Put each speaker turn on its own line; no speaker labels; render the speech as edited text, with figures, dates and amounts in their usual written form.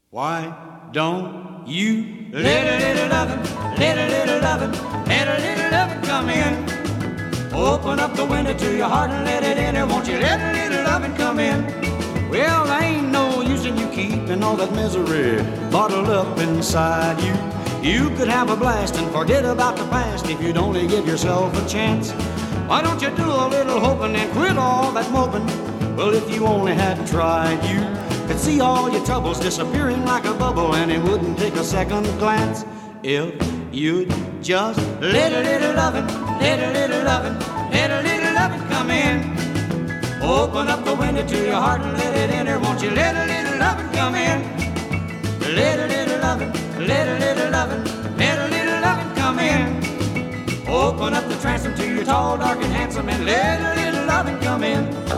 Why don't you let a little lovin', let a little lovin', let a little lovin' come in? Open up the window to your heart and let it in. Or won't you let a little lovin' come in? Well, there ain't no use in you keeping all that misery bottled up inside you. You could have a blast and forget about the past if you'd only give yourself a chance. Why don't you do a little hoping and quit all that moping? Well, if you only had tried, you could see all your troubles disappearing like a bubble, and it wouldn't take a second glance if you'd just let a little lovin', let a little lovin', let a little lovin' come in. Open up the window to your heart and let it in. Or won't you let a little lovin' come in? Let a little lovin', let a little lovin', let a little lovin' come in. Open up the transom to your tall, dark, and handsome, and let a little lovin' come in.